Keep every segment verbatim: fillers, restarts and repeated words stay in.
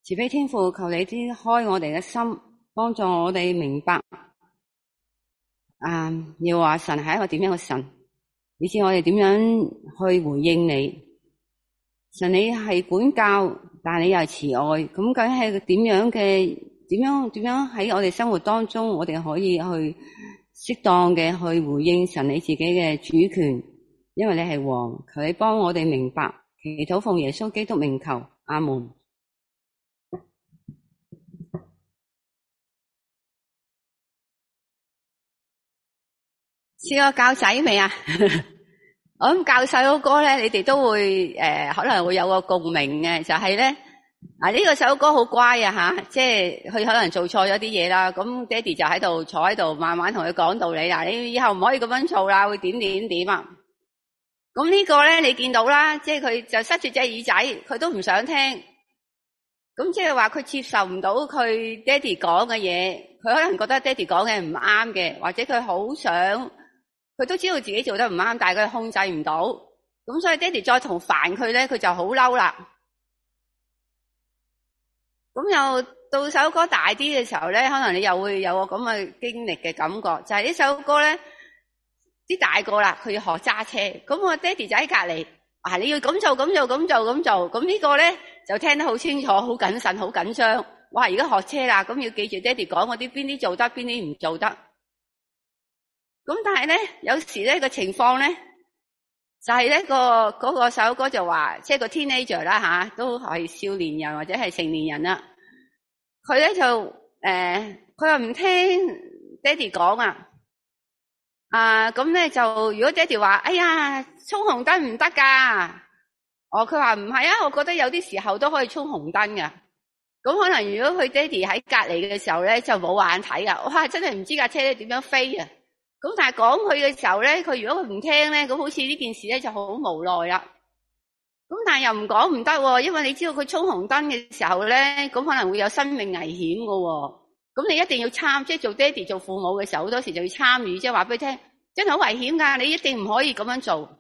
慈悲天父，求你啲開我哋嘅心，幫助我哋明白啊，要話神係一個點樣嘅神，以致我哋點樣去回應你。神你係管教，但係你又係慈愛，咁究竟係點樣嘅？點樣點樣喺我哋生活當中，我哋可以去適當嘅去回應神你自己嘅主權，因為你係王，求你幫我哋明白。祈禱奉耶穌基督名求，阿門。試過教仔未啊？我諗教細佬哥咧，你哋都會誒、呃，可能會有個共鳴嘅，就係、是、咧，啊呢、這個細佬哥好乖啊吓，即係佢可能做錯咗啲嘢啦，咁爹哋就喺度坐喺度，慢慢同佢講道理啦。你以後唔可以咁樣做啦，會點點點啊！咁呢個咧，你見到啦，即係佢就塞住隻耳仔，佢都唔想聽。咁即係話佢接受唔到佢爹哋講嘅嘢，佢可能覺得爹哋講嘅唔啱嘅，或者佢好想。佢都知道自己做得唔啱，但係佢控制唔到，咁所以爹哋再同煩佢咧，佢就好嬲啦。咁又到細佬哥大啲嘅時候咧，可能你又會有個咁嘅經歷嘅感覺，就係啲細佬哥咧，啲大個啦，佢要學揸車，咁我爹哋就喺隔籬，啊你要咁做咁做咁做咁做，咁呢個咧就聽得好清楚，好謹慎，好緊張。哇！而家學車啦，咁要記住爹哋講嗰啲邊啲做得，邊啲唔做得。咁但係咧，有時咧個情況咧，就係咧個嗰個細佬哥就話，即係個 teenager 啦吓，都係少年人或者係成年人啦。佢咧就誒，佢話唔聽爹哋講啊，啊咁咧就如果爹哋話，哎呀衝紅燈唔得噶，哦佢話唔係啊，我覺得有啲時候都可以衝紅燈噶。咁可能如果佢爹哋喺隔籬嘅時候咧，就冇眼睇噶，哇真係唔知架車咧點樣飛啊！咁但係講佢嘅時候咧，佢如果佢唔聽咧，咁好似呢件事咧就好無奈啦。咁但係又唔講唔得，因為你知道佢衝紅燈嘅時候咧，咁可能會有生命危險噶。咁你一定要參，即係做爹哋做父母嘅時候，好多時就要參與，即係話俾佢聽，真係好危險噶，你一定唔可以咁樣做。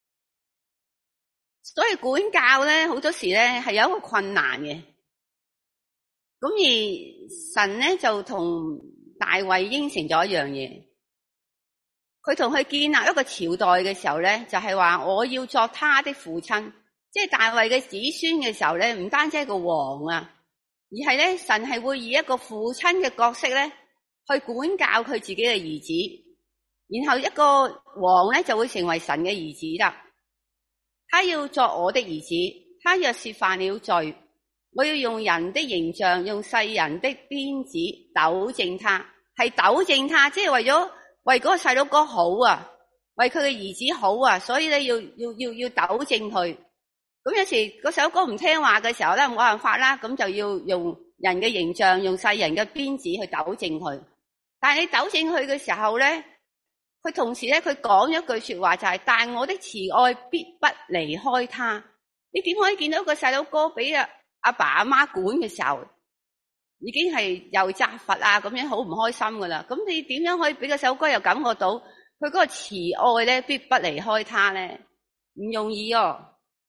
所以管教咧，好多時咧係有一個困難嘅。咁而神咧就同大衛應承咗一樣嘢。佢同佢建立一個朝代嘅時候咧，就係話我要作他的父親，即係大衛嘅子孫嘅時候咧，唔單止係個王啊，而係咧神係會以一個父親嘅角色咧去管教佢自己嘅兒子，然後一個王咧就會成為神嘅兒子啦。他要作我的兒子，他若是犯了罪，我要用人的形象，用世人的鞭子糾正他，係糾正他，即係為咗。為嗰個細佬哥好啊，為佢嘅兒子好啊，所以咧要要要要糾正佢。咁有時個細佬哥唔聽話嘅時候咧，冇辦法啦，咁就要用人嘅形象，用世人嘅鞭子去糾正佢。但係你糾正佢嘅時候咧，佢同時咧佢講一句說話就係、是：但我的慈愛必不離開他。你點可以見到個細佬哥俾阿阿爸阿媽管嘅時候？已經係又責罰啊，咁樣好唔開心噶啦。咁你點樣可以俾個細佬哥又感覺到佢嗰個慈愛咧，必不離開他咧？唔容易哦。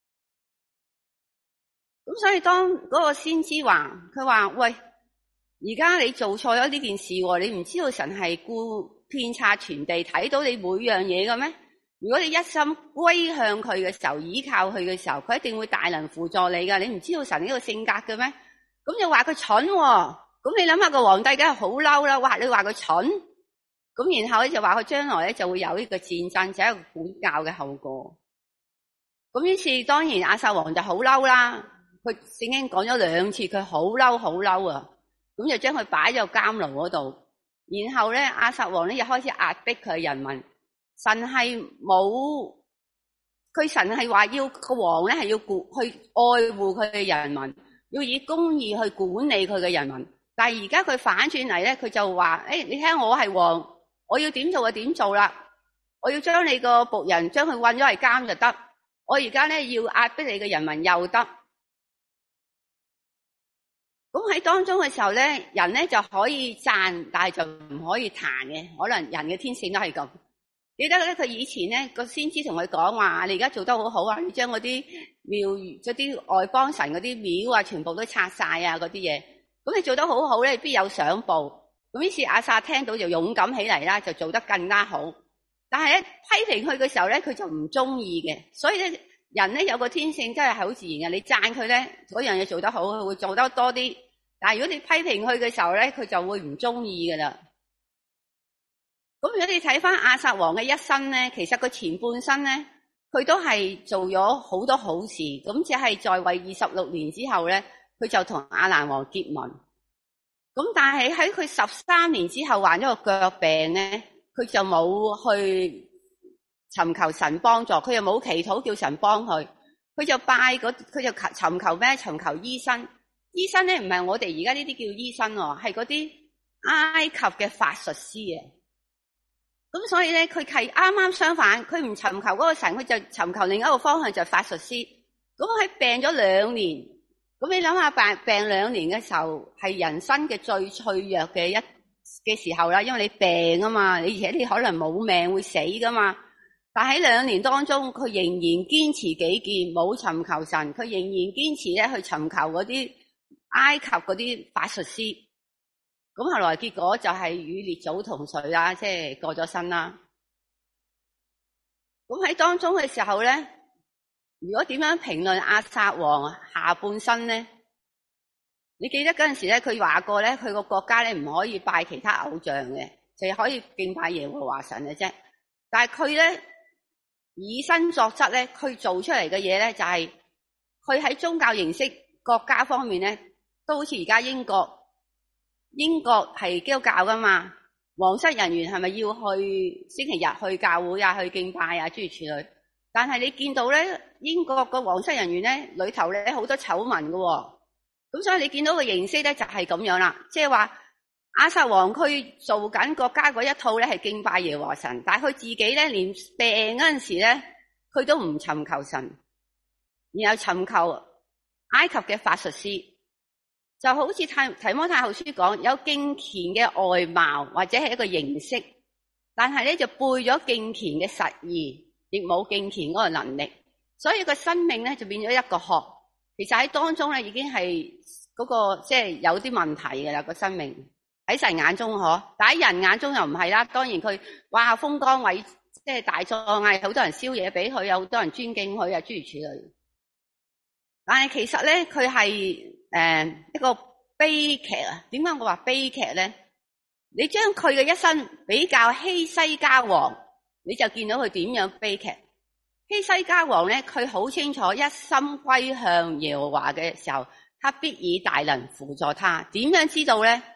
咁所以當嗰個先知話，佢話喂，而家你做錯咗呢件事，你唔知道神係顧遍察全地，睇到你每樣嘢嘅咩？如果你一心歸向佢嘅時候，依靠佢嘅時候，佢一定會大能輔助你噶。你唔知道神呢個性格嘅咩？咁就話佢蠢喎，咁你諗下個皇帝梗係好嬲啦！哇，你話佢蠢，咁然後咧就話佢將來咧就會有呢個戰爭，就係一個管教嘅後果。咁於是當然亞撒王就好嬲啦，佢聖經講咗兩次，佢好嬲好嬲啊！咁就將佢擺咗監牢嗰度，然後咧亞撒王咧又開始壓迫佢嘅人民。神係冇，佢神係話要個王咧係要顧去愛護佢嘅人民。要以公義去管理佢嘅人民，但係而家佢反轉嚟咧，佢就話：誒、哎，你聽我係王，我要點做就點做啦，我要將你個僕人將佢困咗嚟監就得，我而家咧要壓迫你嘅人民又得。咁喺當中嘅時候咧，人咧就可以讚，但係就唔可以彈嘅，可能人嘅天性都係咁。 記得咧，佢以前咧個先知同佢講話：你而家做得好好啊！你將嗰啲廟宇、嗰啲外邦神嗰啲廟啊，全部都拆晒啊！嗰啲嘢，咁你做得好好咧，必有賞報。咁於是亞撒聽到就勇敢起嚟啦，就做得更加好。但係咧批評佢嘅時候咧，佢就唔中意嘅。所以咧，人咧有個天性真係好自然嘅。你讚佢咧，嗰樣嘢做得好，佢會做得多啲。但係如果你批評佢嘅時候咧，佢就會唔中意噶啦。咁如果你睇翻亞撒王嘅一生咧，其實佢前半生咧，佢都係做咗好多好事。咁只係在位二十六年之後咧，佢就同亞蘭王結盟。咁但係喺佢十三年之後患咗個腳病咧，佢就冇去尋求神幫助，佢又冇祈禱叫神幫佢，佢就拜嗰佢就尋求咩？尋求醫生。醫生咧唔係我哋而家呢啲叫醫生喎，係嗰啲埃及嘅法術師啊。咁所以咧，佢係啱啱相反，佢唔尋求嗰個神，佢就尋求另一個方向，就係法術師。咁喺病咗兩年，咁你諗下病病兩年嘅時候，係人生嘅最脆弱嘅一嘅時候啦，因為你病啊嘛，你而且你可能冇命會死噶嘛。但喺兩年當中，佢仍然堅持己見，冇尋求神，佢仍然堅持咧去尋求嗰啲埃及嗰啲法術師。咁後來結果就係與列祖同睡啦，即係過咗身啦。咁喺當中嘅時候咧，如果點樣評論亞撒王下半生咧？你記得嗰陣時咧，佢話過咧，佢個國家咧唔可以拜其他偶像嘅，淨係可以敬拜耶和華神嘅啫。但係佢咧以身作則咧，佢做出嚟嘅嘢咧就係佢喺宗教形式國家方面咧，都好似而家英國。英國係基督教噶嘛，皇室人員係咪要去星期日去教會啊，去敬拜啊，諸如此類。但係你見到咧，英國個皇室人員咧裏頭咧好多醜聞噶喎。咁所以你見到個形式咧就係咁樣啦，即係話亞撒王佢做緊國家嗰一套咧係敬拜耶和華神，但係佢自己咧連病嗰陣時咧佢都唔尋求神，然後尋求埃及嘅法術師。就好似提摩太後書講，有敬虔嘅外貌或者係一個形式，但係咧就背咗敬虔嘅實意，亦冇敬虔嗰個能力，所以個生命咧就變咗一個殼。其實喺當中咧已經係嗰個即係有啲問題嘅啦，個生命喺神眼中嗬，但喺人眼中又唔係啦。當然佢哇風光偉即係大壯啊，好多人燒嘢俾佢，有好多人尊敬佢啊，諸如此類。但係其實咧佢係誒一個悲劇啊。點解我話悲劇咧？你將佢嘅一生比較希西家王，你就見到佢點樣悲劇。希西家王咧，佢好清楚一心歸向耶和華嘅時候，他必以大能輔助他。點樣知道咧？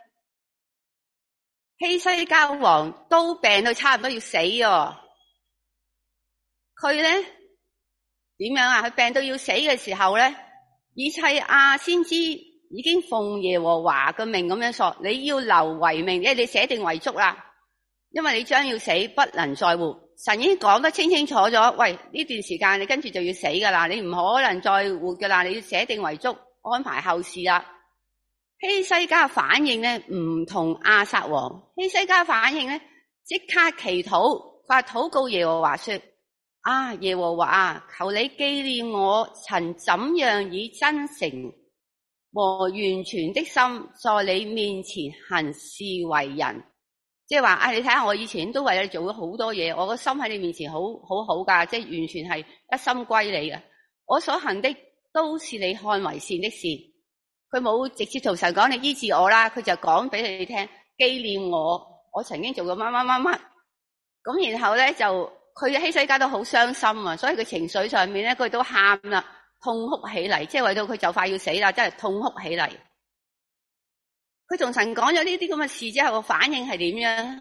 希西家王都病到差唔多要死哦，佢咧點樣啊？佢病到要死嘅時候咧，以賽亞先知已經奉耶和華嘅命咁樣說，你要留遺命，即係你寫定遺囑啦，因為你將要死，不能再活。神已經講得清清楚咗，喂，呢段時間你跟住就要死噶啦，你唔可能再活噶啦，你要寫定遺囑，安排後事啦。希西家反應咧唔同亞撒王，希西家反應咧即刻祈禱，佢話禱告耶和華說：啊，耶和華啊，求你紀念我曾怎樣以真誠和完全的心在你面前行事為人。即係話啊，你睇下我以前都為你做咗好多嘢，我個心喺你面前好好好噶，即係完全係一心歸你嘅。我所行的都是你看為善的事。佢冇直接同神講你醫治我啦，佢就講俾你聽，紀念我，我曾經做過乜乜乜乜。咁然後咧就佢嘅希西家都好傷心啊，所以佢情緒上面咧佢都喊啦，痛哭起嚟，即係為到佢就快要死啦，真係痛哭起嚟。佢同神講咗呢啲咁嘅事之後，個反應係點樣？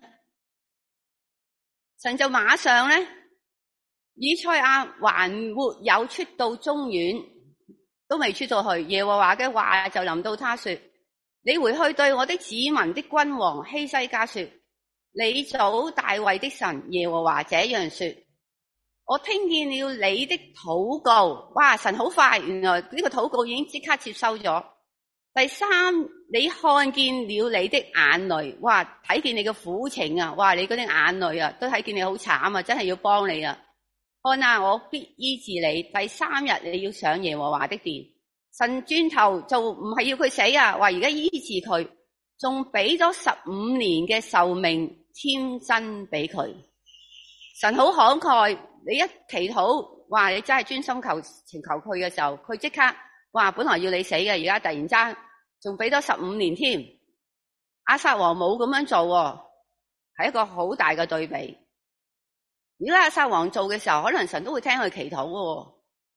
神就馬上咧，以賽亞還沒有出到中院，都未出到去，耶和華嘅話就臨到他說：你回去對我的子民的君王希西家說，你祖大衛的神耶和華這樣說：我聽見了你的禱告。哇！神好快，原來呢個禱告已經即刻接收咗。 第三，你看見了你的眼淚，哇，睇見你嘅苦情啊，哇，你嗰啲眼淚啊，都睇見你好慘啊，真係要幫你啊。看啊，我必醫治你。第三日你要上耶和華的殿。神轉頭就唔係要佢死啊，話而家醫治佢，仲俾咗十五年嘅壽命添增俾佢。神好慷慨，你一祈禱，話你真係專心求情求佢嘅時候，佢即刻話本來要你死嘅，而家突然間仲俾咗十五年添。亞撒王冇咁樣做，係一個好大嘅對比。如果亞撒王做嘅時候，可能神都會聽佢祈禱嘅。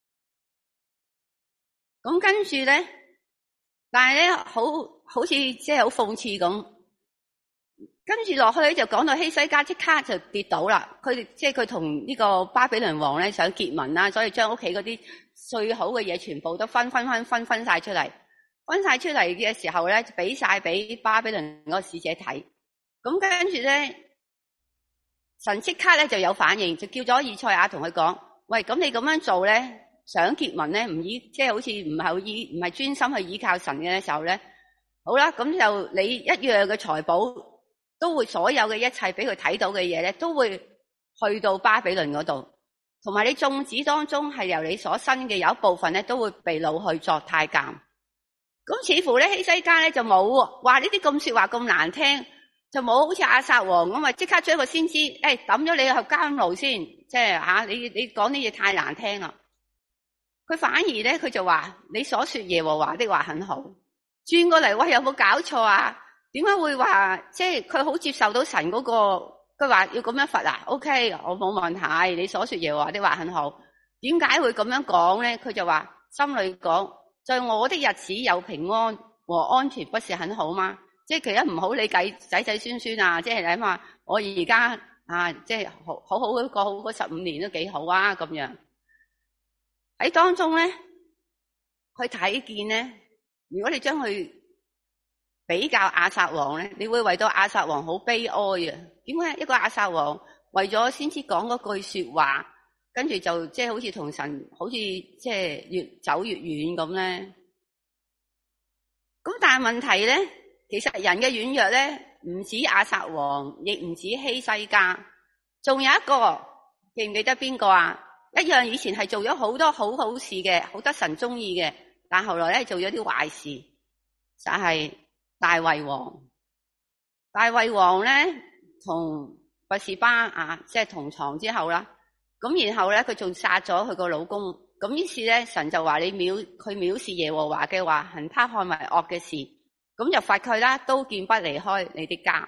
咁跟住咧，但係咧，好好似即係好諷刺咁。跟住落去咧，就講到希西家即刻就跌倒啦。佢即係佢同呢個巴比倫王咧想結盟啦，所以將屋企嗰啲最好嘅嘢全部都分分分分分晒出嚟，分晒出嚟嘅時候咧，就俾晒俾巴比倫嗰個使者睇。咁跟住咧，神即刻咧就有反應，就叫咗以賽亞同佢講：喂，咁你咁樣做咧？想結盟咧，唔依即係好似唔係依唔係專心去依靠神嘅時候咧，好啦，咁就你一樣嘅財寶都會所有嘅一切俾佢睇到嘅嘢咧，都會去到巴比倫嗰度，同埋你眾子當中係由你所生嘅有一部分咧，都會被擄去作太監。咁似乎咧希西家咧就冇話呢啲咁說話咁難聽，就冇好似亞撒王咁啊，即刻將個先知誒抌咗你去監牢先，即係吓你你講啲嘢太難聽啦。佢反而咧，佢就話你所說耶和華的話很好。轉過嚟，喂，有冇搞錯啊？點解會話即係佢好接受到神嗰個？佢話要咁樣罰啊 ？OK，我冇問題。你所說耶和華的話很好。點解會咁樣講咧？佢就話心裏講，在我的日子有平安和安全，不是很好嗎？即係其實唔好理計仔仔孫孫啊！即係你諗下，我而家啊，即係好好好過好嗰十五年都幾好啊，咁樣。喺當中咧，去睇見咧，如果你將佢比較亞撒王咧，你會為到亞撒王好悲哀啊！點解一個亞撒王為咗先知講嗰句說話，跟住就即係好似同神好似即係越走越遠咁咧？咁但係問題咧，其實人嘅軟弱咧，唔止亞撒王，亦唔止希西家，仲有一個記唔記得邊個啊？一樣以前係做咗好多好好事嘅，好得神中意嘅，但後來咧做咗啲壞事，就係大衛王。大衛王咧同拔示巴啊，即係同床之後啦，咁然後咧佢仲殺咗佢個老公，咁於是咧神就話你藐佢藐視耶和華嘅話，行他看為惡嘅事，咁就罰佢啦，刀劍不離開你的家。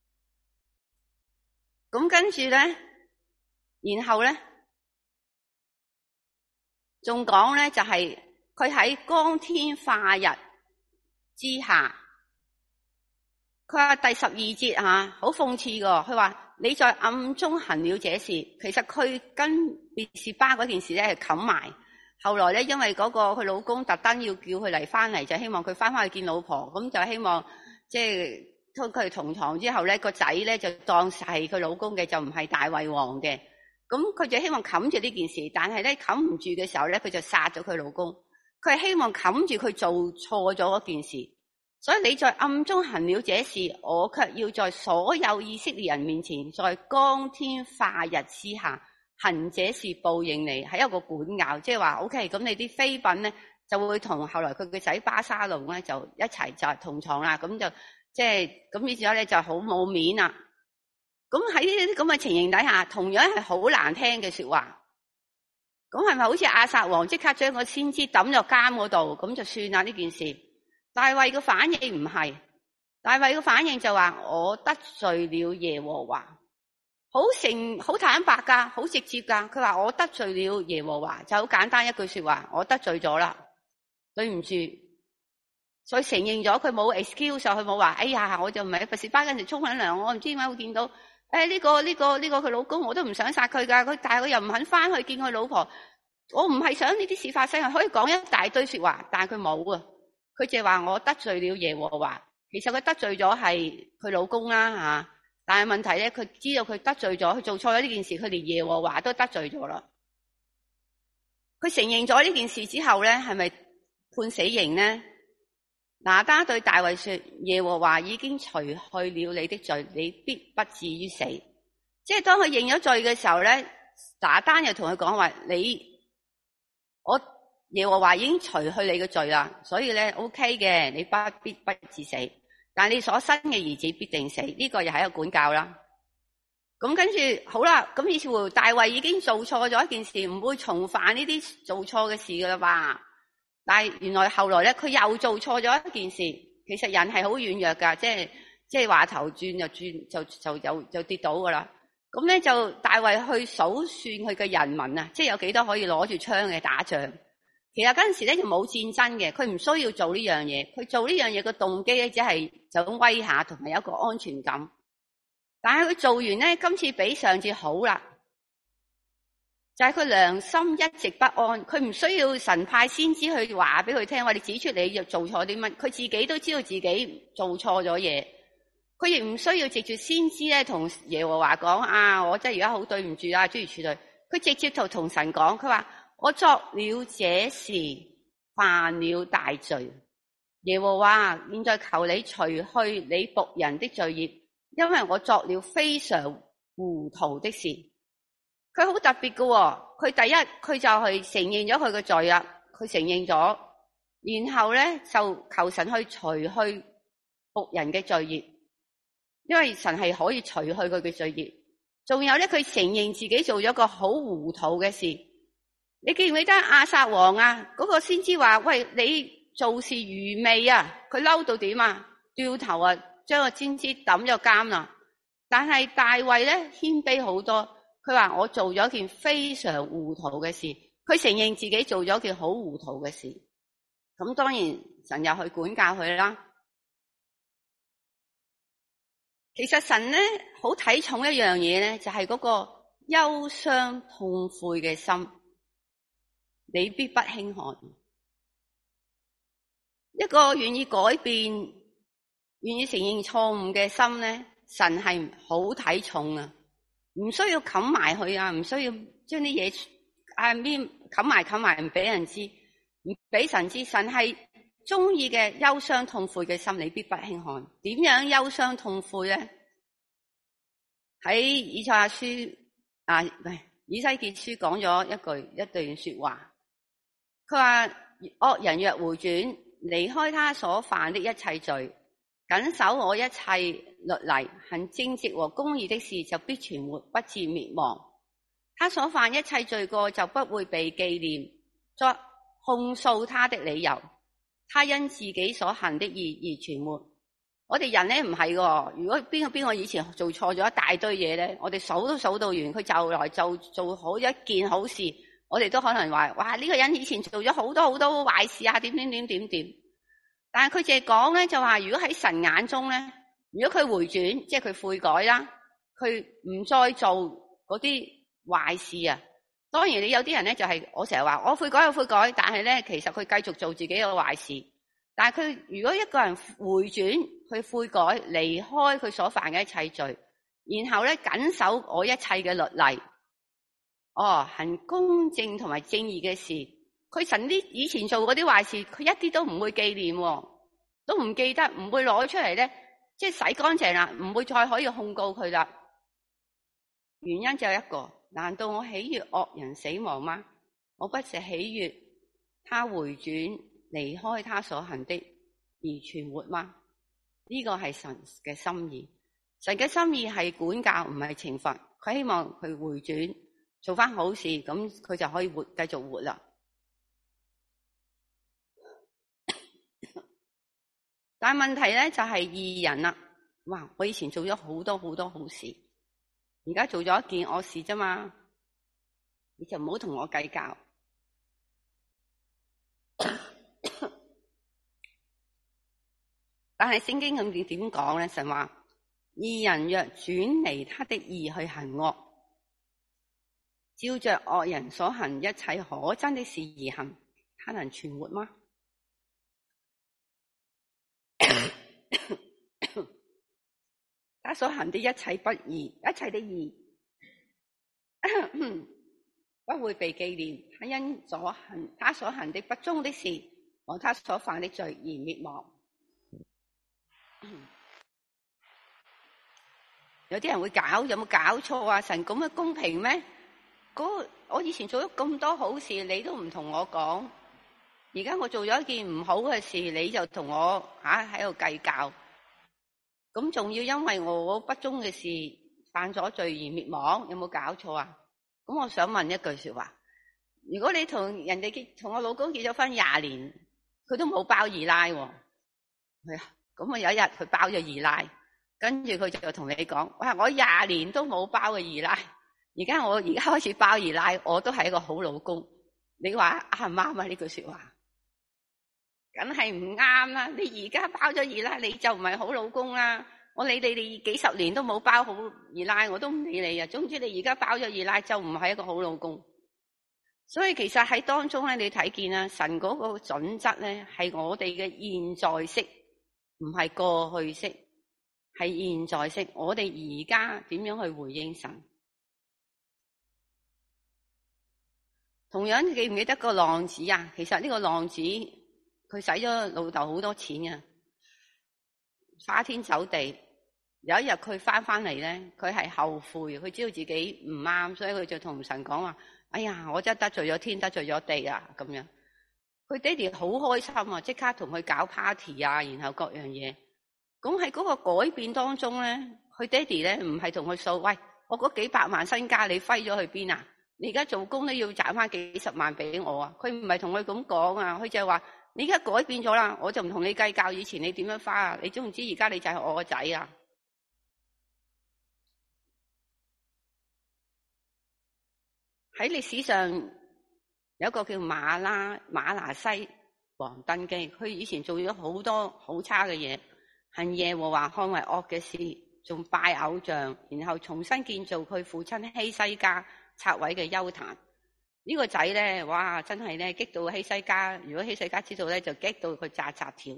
咁跟住咧，然後咧。仲講咧，就係佢喺光天化日之下，佢話第十二節啊，好諷刺噶。佢話你在暗中行了這事，其實佢跟別是巴嗰件事咧係冚埋。後來咧，因為嗰個佢老公特登要叫佢嚟翻嚟，就希望佢翻翻去見老婆，咁就希望即係佢哋同床之後咧，個仔咧就當係佢老公嘅，就唔係大衛王嘅。咁佢就希望冚住呢件事，但係咧冚唔住嘅時候咧，佢就殺咗佢老公。佢係希望冚住佢做錯咗嗰件事，所以你在暗中行了這事，我卻要在所有以色列人面前，在光天化日之下行這事報應你，係一個管教，即係話 OK。咁你啲妃嬪咧就會同後來佢嘅仔巴沙龍咧就一齊就同床啦，咁就即係咁，於是咧就好冇面啦。咁喺呢啲咁嘅情形底下，同樣係好難聽嘅說話。咁係咪好似亞撒王即刻將個先知抌咗監嗰度，咁就算啦呢件事？大衛嘅反應唔係，大衛嘅反應就話我得罪了耶和華，好誠好坦白噶，好直接噶。佢話我得罪了耶和華，就好簡單一句說話，我得罪咗啦，對唔住。所以承認咗，佢冇 excuse， 佢冇話哎呀，我就唔係拔示巴嗰陣沖緊涼，我唔知點解會見到。誒，呢個呢個呢個佢老公，我都唔想殺佢噶，佢但係佢又唔肯翻去見佢老婆。我唔係想呢啲事發生，可以講一大堆說話，但係佢冇啊。佢淨係話我得罪了耶和華，其實佢得罪咗係佢老公啦吓。但係問題咧，佢知道佢得罪咗，佢做錯咗呢件事，佢連耶和華都得罪咗啦。佢承認咗呢件事之後咧，係咪判死刑咧？ 拿單對大衛說：耶和華已經除去了你的罪，你必不至於死。即係當佢認咗罪嘅時候咧，拿單又同佢講話：你我耶和華已經除去你嘅罪啦，所以咧 OK 嘅，你不必不致死。但係你所生嘅兒子必定死。呢、這個又係一個管教啦。咁跟住好啦，咁於是乎大衛已經做錯咗一件事，唔會重犯呢啲做錯嘅事噶啦吧？但係原來後來咧，佢又做錯咗一件事。其實人係好軟弱噶，即係即係話頭轉就轉就就就就跌倒噶啦。咁咧就大衛去數算佢嘅人民啊，即係有幾多可以攞住槍嘅打仗。其實嗰陣時咧就冇戰爭嘅，佢唔需要做呢樣嘢。佢做呢樣嘢嘅動機咧，只係就咁威下，同埋有一個安全感。但係佢做完咧，今次比上次好啦，就係佢良心一直不安。佢唔需要神派先知去話俾佢聽，話你指出你又做錯啲乜，佢自己都知道自己做錯咗嘢。佢亦唔需要藉住先知咧同耶和華講啊，我真係而家好對唔住啊，諸如此類。佢直接就同神講，佢話我作了這事，犯了大罪。耶和華，現在求你除去你僕人的罪孽，因為我作了非常糊塗的事。佢好特別嘅、哦，佢第一佢就係承認咗佢嘅罪啦，佢承認咗，然後咧就求神去除去僕人嘅罪孽，因為神係可以除去佢嘅罪孽。仲有咧，佢承認自己做咗個好糊塗嘅事。你記唔記得亞撒王啊？嗰、那個先知話：喂，你做事愚昧啊！佢嬲到點啊？掉頭啊，將個先知抌咗監啦。但係大衛咧謙卑好多。佢話我做咗件非常糊塗嘅事，佢承認自己做咗件好糊塗嘅事。咁當然神又去管教佢啦。其實神咧好睇重一樣嘢咧，就係嗰個憂傷痛悔嘅心，你必不輕看。一個願意改變、願意承認錯誤嘅心咧，神係好睇重啊！唔需要冚埋佢啊，唔需要將啲嘢啊邊冚埋冚埋，唔俾人知，唔俾神知。神係中意嘅憂傷痛悔嘅心，你必不輕看。點樣憂傷痛悔咧？喺以賽亞書啊，唔係以西結書講咗一句一段說話，佢話惡人若回轉，離開他所犯的一切罪，謹守我一切律例，行正直和公義的事，就必存活，不致滅亡。他所犯一切罪過，就不會被紀念作控訴他的理由。他因自己所行的義而存活。我哋人咧唔係喎，如果邊個邊個以前做錯咗一大堆嘢咧，我哋數都數到完，佢就來就做好一件好事，我哋都可能話：哇！呢個人以前做咗好多好多壞事啊，點點點點點。但係佢淨係講咧，就話如果喺神眼中咧，如果佢回轉，即係佢悔改啦，佢唔再做嗰啲壞事啊。當然你有啲人咧就係、是、我成日話我悔改我悔改，但係咧其實佢繼續做自己嘅壞事。但係佢如果一個人回轉去悔改，離開佢所犯嘅一切罪，然後咧謹守我一切嘅律例，哦，行公正同埋正義嘅事。佢神啲以前做嗰啲壞事，佢一啲都唔會紀念，都唔記得，唔會攞出嚟咧，即係洗乾淨啦，唔會再可以控告佢啦。原因就有一個，難道我喜悅惡人死亡嗎？我不是喜悅他回轉離開他所行的而存活嗎？呢個係神嘅心意。神嘅心意係管教，唔係懲罰。佢希望佢回轉做翻好事，咁佢就可以活繼續活啦。但係問題咧就係義人啦。哇！我以前做咗好多好多好事，而家做咗一件惡事啫嘛，你就唔好同我計較。但係聖經咁點點講咧？神話義人若轉離他的義去行惡，照着惡人所行一切可憎的事而行，他能存活嗎？他所行的一切不義，一切的義不會被紀念。他因所行他所行的不忠的事和他所犯的罪而滅亡。 有啲人會搞，有冇搞錯啊？神咁樣公平咩？嗰我以前做咗咁多好事，你都唔同我講，而家我做咗一件唔好嘅事，你就同我吓喺度計較，咁仲要因為我不忠嘅事犯咗罪而滅亡，有冇搞錯啊？咁我想問一句說話，如果你同人哋結同我老公結咗婚廿年，佢都冇包二奶，係啊，咁啊有一日佢包咗二奶，跟住佢就同你講，哇，我廿年都冇包過二奶，而家我而家開始包二奶，我都係一個好老公，你話啱唔啱啊？呢句說話梗係唔啱啦！你而家包咗二奶，你就唔係好老公啦。我理你哋幾十年都冇包好二奶，我都唔理你啊。總之你而家包咗二奶，就唔係一個好老公。所以其實喺當中咧，你睇見啦，神嗰個準則咧，係我哋嘅現在式，唔係過去式，係現在式。我哋而家點樣去回應神？同樣你記唔記得個浪子啊？其實呢個浪子佢使咗老豆好多錢啊，花天酒地。有一日佢翻翻嚟咧，佢係後悔，佢知道自己唔啱，所以佢就同神講話：哎呀，我真係得罪咗天，得罪咗地啊！咁樣，佢爹哋好開心啊，即刻同佢搞 party 啊，然後各樣嘢。咁喺嗰個改變當中咧，佢爹哋咧唔係同佢數，喂，我嗰幾百萬身家你揮咗去邊啊？你而家做工都要賺翻幾十萬俾我啊！佢唔係同佢咁講啊，佢就係話：你而家改變咗啦，我就唔同你計較以前你點樣花啊！你知唔知而家你就係我個仔啊！喺歷史上有一個叫馬拉馬拿西王登基，佢以前做咗好多好差嘅嘢，行耶和華看為惡嘅事，仲拜偶像，然後重新建造佢父親希西家拆毀嘅邱壇。呢個仔咧，哇，真係咧激到希西家，如果希西家知道咧，就激到佢扎扎跳。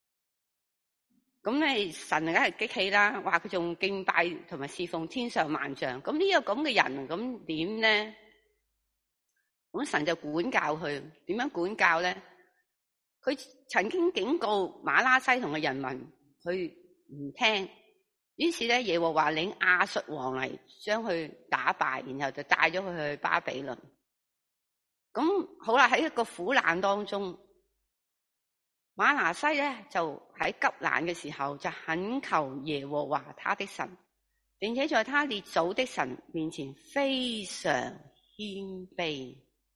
咁咧神梗係激氣啦，話佢仲敬拜同埋侍奉天上萬象。咁呢個咁嘅人，咁點咧？咁神就管教佢，點樣管教咧？佢曾經警告馬拉西同嘅人民，佢唔聽，於是咧耶和華領亞述王嚟將佢打敗，然後就帶咗佢去巴比倫。咁好啦，喺一個苦難當中，馬拿西咧就喺急難嘅時候就懇求耶和華他的神，並且在他列祖的神面前非常謙卑。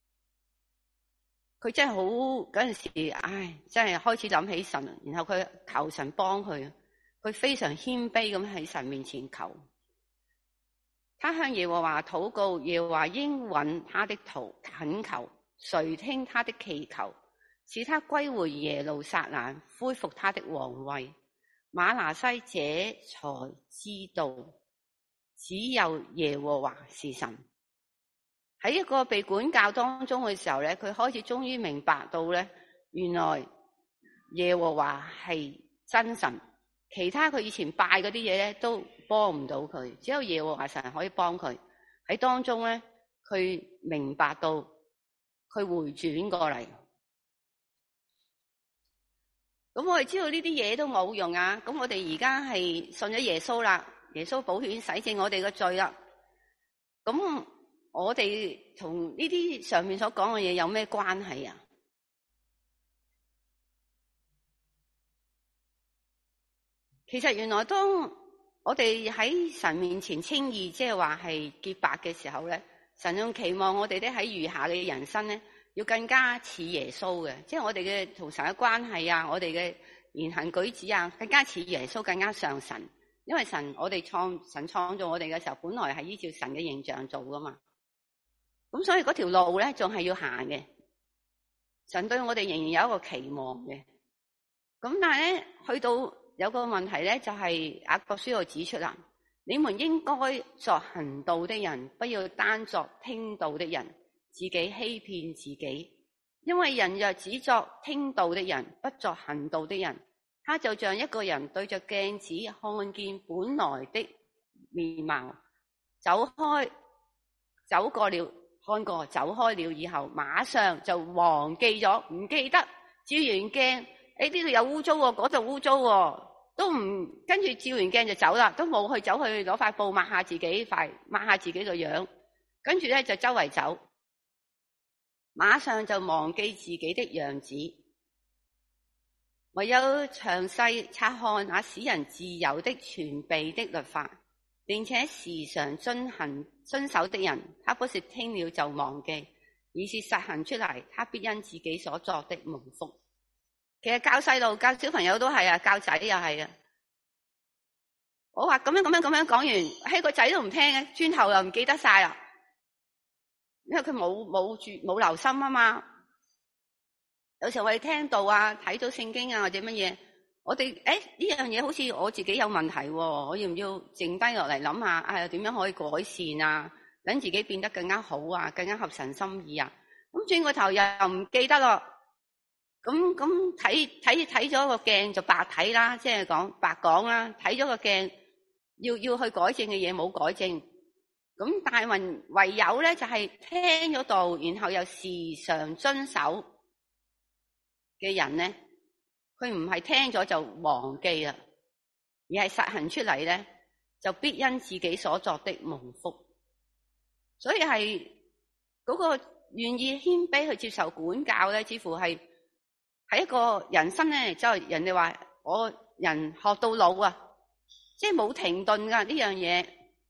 佢真係好嗰陣時，唉，真係開始諗起神，然後佢求神幫佢，佢非常謙卑咁喺神面前求。他向耶和華禱告，耶和華應允他的禱懇求，垂聽他的祈求，使他歸回耶路撒冷，恢復他的王位。馬拿西這才知道，只有耶和華是神。喺一個被管教當中嘅時候咧，佢開始終於明白到咧，原來耶和華係真神，其他佢以前拜嗰啲嘢咧都幫唔到佢，只有耶和華神可以幫佢。喺當中咧，佢明白到佢回轉過嚟。咁我哋知道呢啲嘢都冇用啊！咁我哋而家係信咗耶穌啦，耶穌寶血洗淨我哋嘅罪啦。咁我哋同呢啲上面所講嘅嘢有咩關係啊？其實原來當我哋喺神面前稱義，即係話係潔白嘅時候咧，神仲期望我哋咧喺餘下嘅人生咧，要更加似耶穌嘅，即係我哋嘅同神嘅關係啊，我哋嘅言行舉止啊，更加似耶穌，更加像神。因為神我哋創神創造我哋嘅時候，本來係依照神嘅形象做噶嘛。咁所以嗰條路咧，仲係要行嘅。神對我哋仍然有一個期望嘅。咁但係咧，去到有個問題咧，就係雅各書度指出啦，你們應該作行道的人，不要單作聽道的人，自己欺騙自己。因為人若只作聽道的人，不作行道的人，他就像一個人對着鏡子看見本來的面貌，走開走過了。看過走開了以後，馬上就忘記咗，唔記得照完鏡，誒呢度有污糟喎，嗰度污糟喎， 都唔跟住照完鏡就走啦，都冇去走去攞塊布抹下自己塊，抹下自己個樣，跟住咧就周圍走，馬上就忘記自己的樣子，唯有詳細察看那使人自由的全備的律法，並且時常遵行遵守的人，他不是聽了就忘記，而是實行出嚟，他必因自己所作的蒙福。其實教細路教小朋友都係啊，教仔又係啊。我話咁樣咁樣咁樣講完，嘿個仔都唔聽嘅，轉頭又唔記得晒啦，因為佢冇冇住冇留心啊嘛。有時候我哋聽到啊，睇到聖經啊或者乜嘢，我哋誒呢樣嘢好似我自己有問題喎，我要唔要靜低落嚟諗下啊？點樣可以改善啊？等自己變得更加好啊，更加合神心意啊？咁轉個頭又唔記得咯。咁咁睇睇睇咗個鏡就白睇啦，即係講白講啦。睇咗個鏡要要去改正嘅嘢冇改正，咁但係唯有咧就係聽咗道，然後又時常遵守嘅人咧，佢唔係聽咗就忘記啦，而係實行出嚟咧，就必因自己所作的蒙福。所以係嗰個願意謙卑去接受管教咧，似乎係。係一個人生咧，就係人哋話我人學到老啊，即係冇停頓噶呢樣嘢。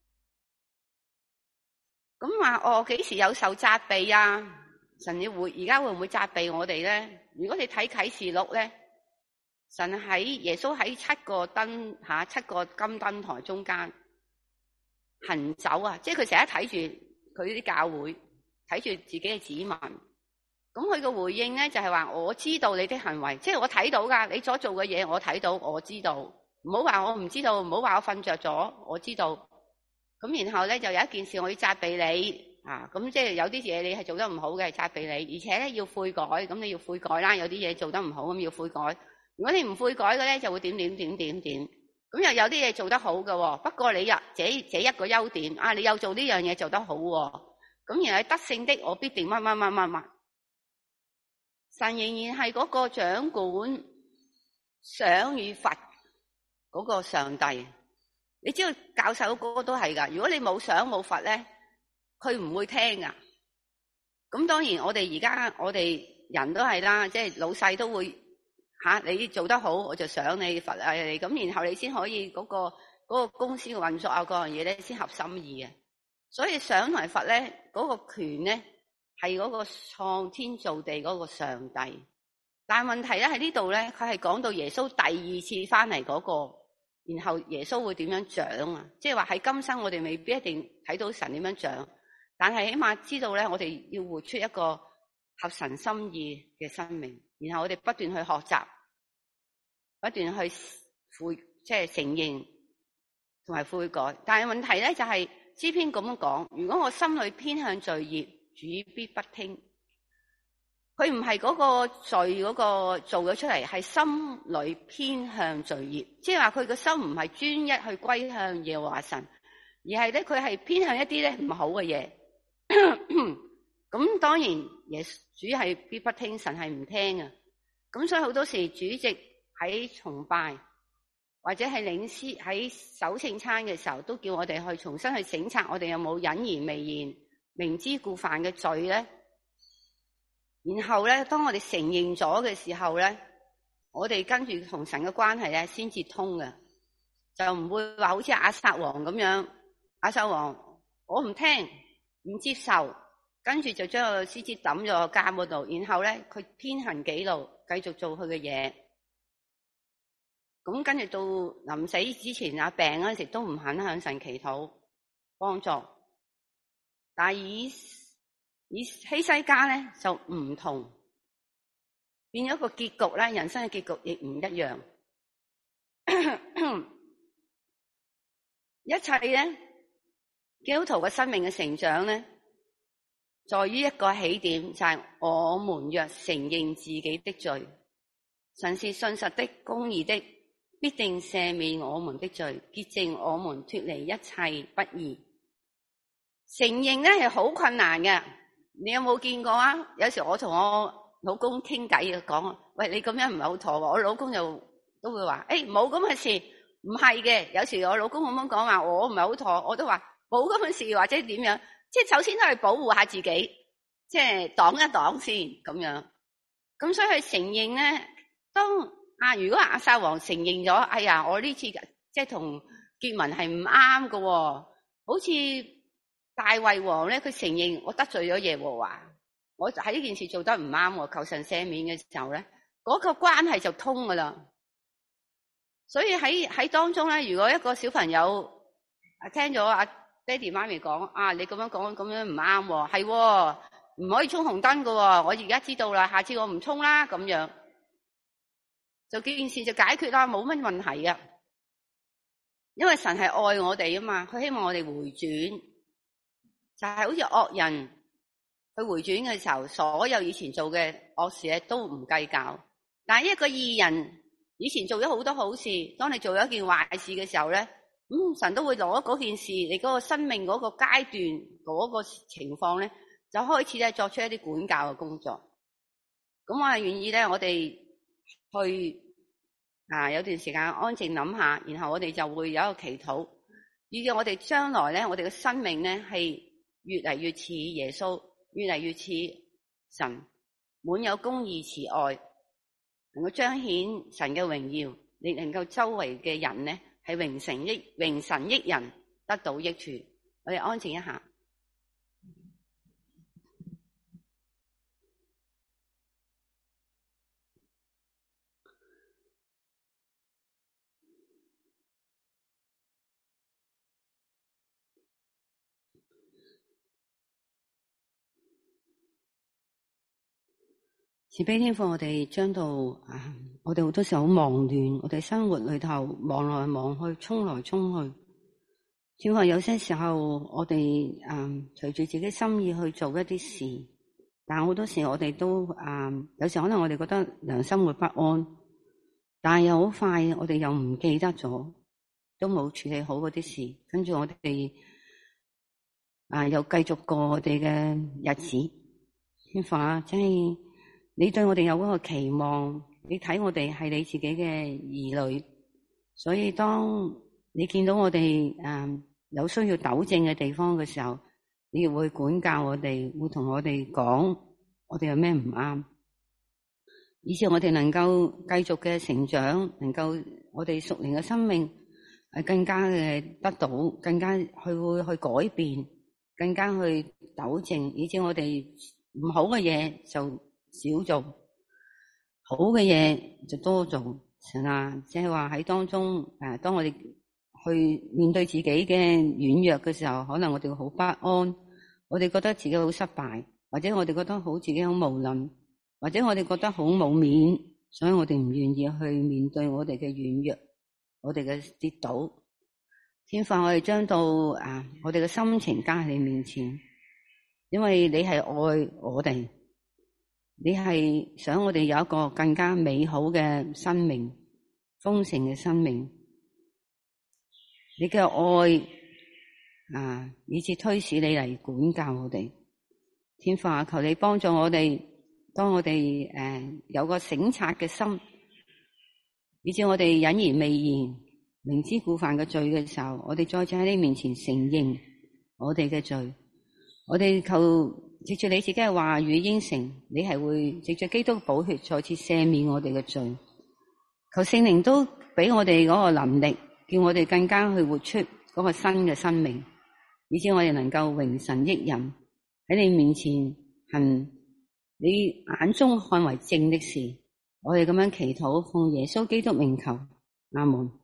咁話我幾時有受責備啊？神要會而家會唔會責備我哋咧？如果你睇啟示錄咧，神喺耶穌喺七個燈吓七個金燈台中間行走啊，即係佢成日睇住佢啲教會，睇住自己嘅子民。咁佢個回應咧就係話，我知道你的行為，即係我睇到噶，你所做嘅嘢我睇到，我知道。唔好話我唔知道，唔好話我瞓着咗，我知道。咁然後咧就有一件事我要責備你啊，咁即係有啲嘢你係做得唔好嘅，責備你，而且咧要悔改，咁你要悔改啦。有啲嘢做得唔好咁要悔改，如果你唔悔改嘅咧就會點點點點點。咁又有啲嘢做得好嘅，不過你又這這一個優點啊，你又做呢樣嘢做得好，咁然後得勝的我必定乜乜乜乜乜。神仍然係嗰個掌管賞與罰嗰個上帝，你知道教授嗰個都係噶。如果你冇賞冇罰咧，佢唔會聽噶。咁當然我哋而家我哋人都係啦，即係老細都會吓、啊、你做得好，我就賞你罰啊你，咁然後你先可以嗰、嗰個嗰、嗰個公司嘅運作啊嗰樣嘢咧先合心意嘅。所以賞同埋罰咧嗰個權咧。係嗰個創天造地嗰個上帝，但係問題咧喺呢度咧，佢係講到耶穌第二次翻嚟嗰個，然後耶穌會點樣掌啊？即係話喺今生我哋未必一定睇到神點樣掌，但係起碼知道咧，我哋要活出一個合神心意嘅生命，然後我哋不斷去學習，不斷去悔，即係承認同埋悔改。但係問題咧就係詩篇咁樣講，如果我心裏偏向罪孽，主必不聽。佢唔係嗰個罪嗰個做咗出嚟，係心裏偏向罪孽，即係話佢個心唔係專一去歸向耶和華神，而係咧佢係偏向一啲咧唔好嘅嘢。咁當然耶主係必不聽，神係唔聽啊。咁所以好多時主席喺崇拜或者係領詩喺守聖餐嘅時候，都叫我哋去重新去省察我哋有冇隱而未現、明知故犯嘅罪咧。然後咧，當我哋承認咗嘅時候咧，我哋跟住同神嘅關係咧先至通嘅，就唔會話好似亞撒王咁樣，亞撒王我唔聽唔接受，跟住就將個獅子抌咗個監嗰度，然後咧佢偏行己路，繼續做佢嘅嘢。咁跟住到臨死之前啊病嗰陣時都唔肯向神祈禱幫助，但係以以希西家咧就唔同，變咗個結局咧，人生嘅結局亦唔一樣。一切咧，基督徒嘅生命嘅成長咧，在於一個起點，就係我們若承認自己的罪，神是信實的、公義的，必定赦免我們的罪，潔淨我們脫離一切不義。承認咧係好困難嘅。你有冇見過啊？有時我同我老公傾偈啊，講喂，你咁樣唔係好妥喎。我老公就都會話，誒冇咁嘅事，唔係嘅。有時我老公咁樣講話，我唔係好妥，我都話冇咁嘅事，或者點樣，即係首先都係保護下自己，即係擋一擋先咁樣。咁所以佢承認咧，當啊如果亞撒王承認咗，哎呀，我呢次即係同結盟係唔啱㗎喎，好似大衛王咧，佢承認我得罪咗耶和華，我喺呢件事做得唔啱，求神赦免嘅時候咧，嗰個關係就通噶啦。所以喺喺當中咧，如果一個小朋友啊聽咗阿爹哋媽咪講啊，你咁樣講咁樣唔啱，係唔可以衝紅燈噶，我而家知道啦，下次我唔衝啦，咁樣就件事就解決啦，冇乜問題啊。因為神係愛我哋啊嘛，佢希望我哋回轉，就係好似惡人去回轉嘅時候，所有以前做嘅惡事咧都唔計較。但係一個義人以前做咗好多好事，當你做咗一件壞事嘅時候咧，嗯，神都會攞嗰件事，你嗰個生命嗰個階段嗰個情況咧，就開始咧作出一啲管教嘅工作。咁我係願意咧，我哋去啊有段時間安靜諗下，然後我哋就會有一個祈禱，以至我哋將來咧，我哋嘅生命咧係越嚟越似耶穌，越嚟越似神，滿有公義慈愛，能夠彰顯神嘅榮耀，你能夠周圍嘅人咧係榮神益榮神益人，得到益處。我哋安靜一下。慈悲天父，我哋將到啊，我哋好多時候好忙亂，我哋生活裏頭忙來忙去，衝來衝去。天父，有些時候我哋啊，隨住自己心意去做一啲事，但好多時我哋都啊，有時可能我哋覺得良心會不安，但係又好快，我哋又唔記得咗，都冇處理好嗰啲事，跟住我哋啊，又繼續過我哋嘅日子。天父啊，真係。你對我哋有嗰個期望，你睇我哋係你自己嘅兒女，所以當你見到我哋誒有需要糾正嘅地方嘅時候，你亦會管教我哋，會同我哋講我哋有咩唔啱，以致我哋能夠繼續嘅成長，能夠我哋屬靈嘅生命係更加嘅得到，更加去會去改變，更加去糾正，以致我哋唔好嘅嘢就少做，好嘅嘢就多做。神啊，即係話喺當中誒，當我哋去面對自己嘅軟弱嘅時候，可能我哋好不安，我哋覺得自己好失敗，或者我哋覺得好自己好無能，或者我哋覺得好冇面，所以我哋唔願意去面對我哋嘅軟弱，我哋嘅跌倒。天父，我哋將到啊，我哋嘅心情加喺你面前，因為你係愛我哋。你係想我哋有一個更加美好嘅生命，豐盛嘅生命。你嘅愛啊，以致推使你嚟管教我哋。天父啊，求你幫助我哋，當我哋誒、呃、有個省察嘅心，以致我哋隱而未言，明知故犯嘅罪嘅時候，我哋再次喺你面前承認我哋嘅罪。我哋求藉住你自己嘅話語應承，你係會藉住基督寶血再次赦免我哋嘅罪。求聖靈都俾我哋嗰個能力，叫我哋更加去活出嗰個新嘅生命，以致我哋能夠榮神益人，喺你面前行你眼中看為正的事。我哋咁樣祈禱，奉耶穌基督名求，阿門。